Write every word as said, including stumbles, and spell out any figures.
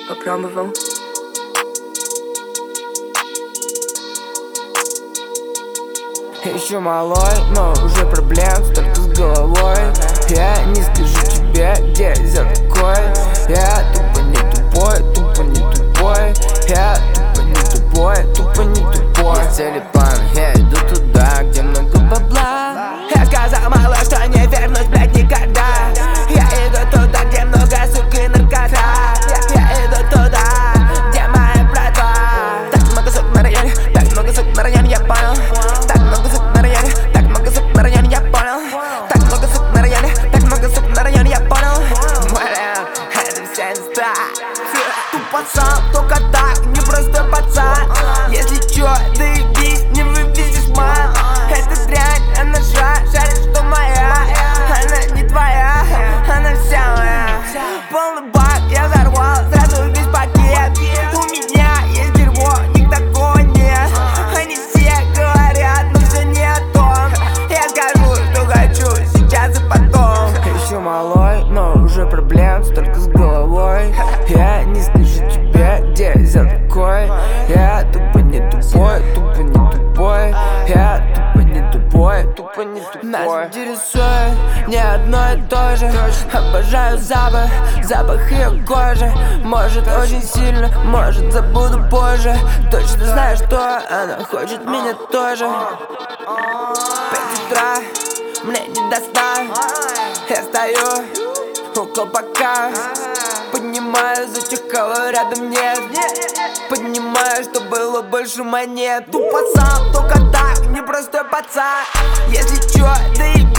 Попробовал. Еще малой, но уже проблем столько с головой. Я не скажу тебе, где взял такой. Я тупо не тупой, тупо не тупой. Я тупо не тупой, тупо не тупой. Есть цели, план, я иду туда, где много бабла. Я сказал малой, что не вернусь, блядь, никогда. Я иду туда, где много сук и наркота. Я, я иду туда, где моя братва. Так много сук на районе, так много сук на районе, я понял. Так много сук на районе, так много сук на районе, я понял. Так много сук на районе, так много сук на районе, я понял. Блин, это вся инста. Ты пацан, только так, не просто пацан. Если чё, заебись, не вывезешь ман. Эта дрянь, она жа, жарит, что моя. Она не твоя, она вся моя. Полный бак, я взорвал, сразу весь пакет. У меня есть дерьмо, них такого нет. Они все говорят, но все не о том. Я скажу, что хочу, сейчас и потом. Еще малой, но уже проблем столько с головой. Я не скажу тебе, где взял такой. Я тупо не тупой, тупо не тупой. Я тупо не тупой, тупо не тупой. Нас интересует не одно и то же. Обожаю запах, запах ее кожи. Может очень сильно, может забуду позже. Точно знаю, что она хочет меня тоже. Пять утра, мне не достать. Я стою у колпака, поднимаю за тех, кого рядом нет. Поднимаю, что было больше монет. Ты пацан, только так, не простой пацан. Если чё, заебись.